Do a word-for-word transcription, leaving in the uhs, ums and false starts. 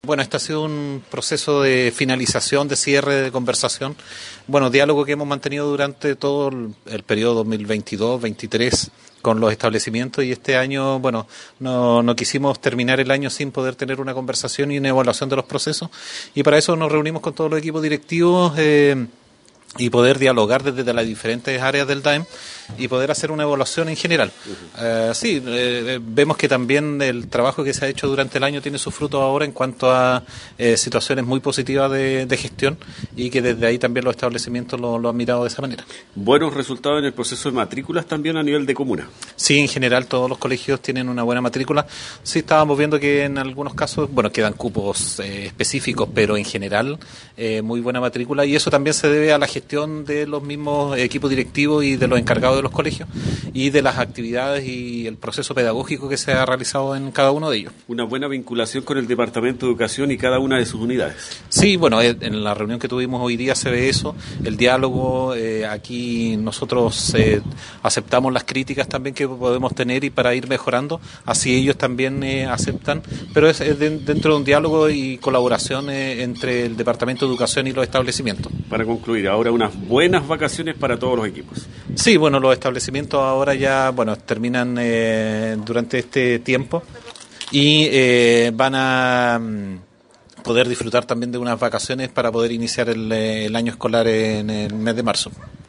Bueno, este ha sido un proceso de finalización, de cierre, de conversación. Bueno, diálogo que hemos mantenido durante todo el, el periodo dos mil veintidós veintitrés con los establecimientos, y este año, bueno, no, no quisimos terminar el año sin poder tener una conversación y una evaluación de los procesos, y para eso nos reunimos con todos los equipos directivos eh, y poder dialogar desde las diferentes áreas del D A E M y poder hacer una evaluación en general. Uh-huh. Uh, sí, eh, vemos que también el trabajo que se ha hecho durante el año tiene sus frutos ahora en cuanto a eh, situaciones muy positivas de, de gestión, y que desde ahí también los establecimientos lo, lo han mirado de esa manera. ¿Buenos resultados en el proceso de matrículas también a nivel de comuna? Sí, en general todos los colegios tienen una buena matrícula. Sí, estábamos viendo que en algunos casos, bueno, quedan cupos eh, específicos, pero en general eh, muy buena matrícula, y eso también se debe a la gestión de los mismos equipos directivos y de los encargados de los colegios, y de las actividades y el proceso pedagógico que se ha realizado en cada uno de ellos. Una buena vinculación con el Departamento de Educación y cada una de sus unidades. Sí, bueno, en la reunión que tuvimos hoy día se ve eso, el diálogo. Eh, aquí nosotros eh, aceptamos las críticas también que podemos tener y para ir mejorando, así ellos también eh, aceptan, pero es, es de, dentro de un diálogo y colaboración eh, entre el Departamento de Educación y los establecimientos. Para concluir, ahora unas buenas vacaciones para todos los equipos. Sí, bueno, los establecimientos ahora ya, bueno, terminan eh, durante este tiempo y eh, van a mm, poder disfrutar también de unas vacaciones para poder iniciar el, el año escolar en el mes de marzo.